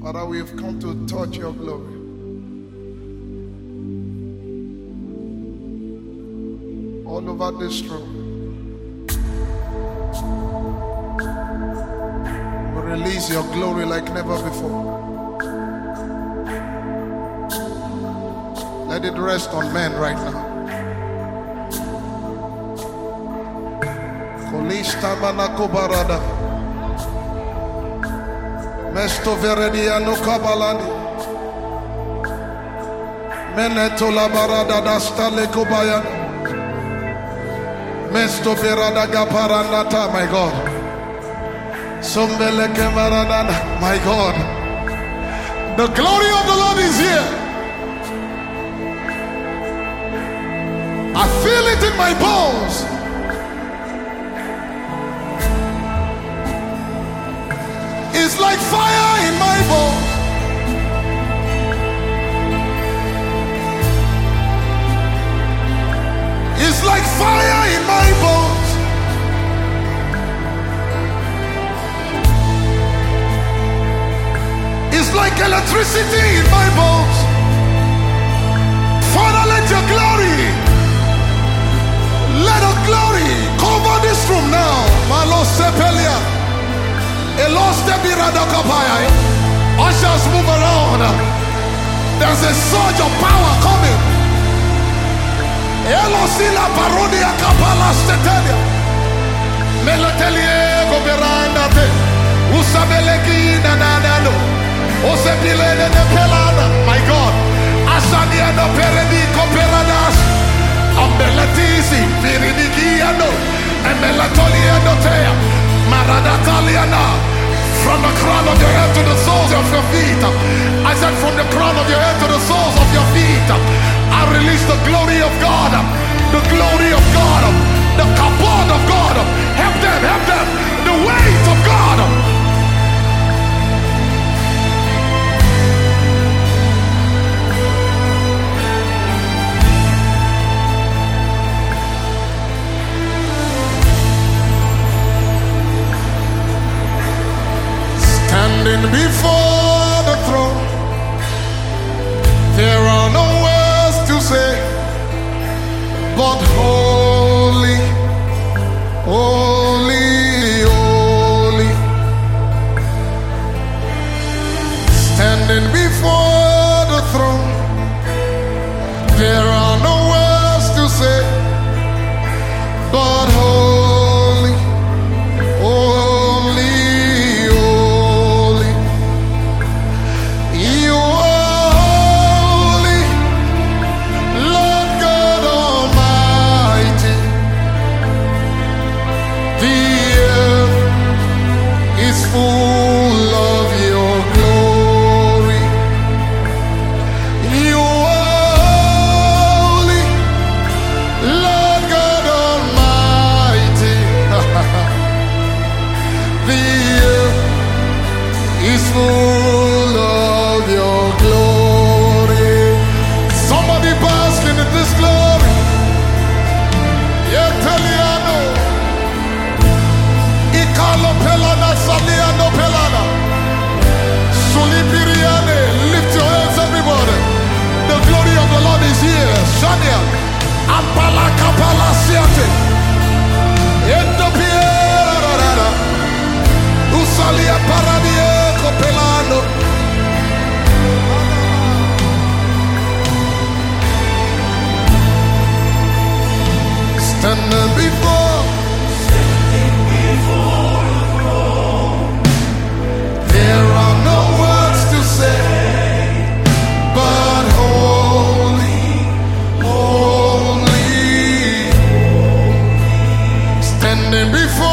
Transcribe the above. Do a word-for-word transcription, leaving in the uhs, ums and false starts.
Father, we have come to touch your glory. All over this room, we release your glory like never before. Let it rest on men right now. Kolista manako barada, mesto verediano kabalani, meneto la barada da stale kobayana, mesto verada gaparanata, my God. Sombele kemaranana, my God. The glory of the Lord is here. I feel it in my bones. It's like fire in my bones. It's like fire in my bones. It's like electricity in my bones. Father, let your glory, let your glory cover this room now. Malo sepelia. Ushers move around. There's a surge of power coming. Elosila parodia kapala stetelia. Melotelie goberanda te. Usabeleki nanano. Osepile de pelana. My God. Asania no peredi coperadas. Ambelatisi viridigiano. Emelatoliano tea. Maradataliana. From the crown of your head to the soles of your feet. I said from the crown of your head to the soles of your feet. I release the glory of God. The glory of God. The kabod of God. Help them, help them. The weight of God. Standing before the throne, there are no words to say, but holy, holy, holy. Standing before the throne, there are no words to say, but holy, holy. Full of your glory, you are holy, Lord God Almighty. The earth is full of your glory. Somebody basking in this glory. Yeteliano, Ikalo Pelana. Saliano Pelana, Sulipiriane, lift your hands, everybody. The glory of the Lord is here. Shania, Ampala Kapala Siate, Endopiera, Usalia Paradie Copelano. Standing before, standing before. There are no words to say, but holy, holy, standing before.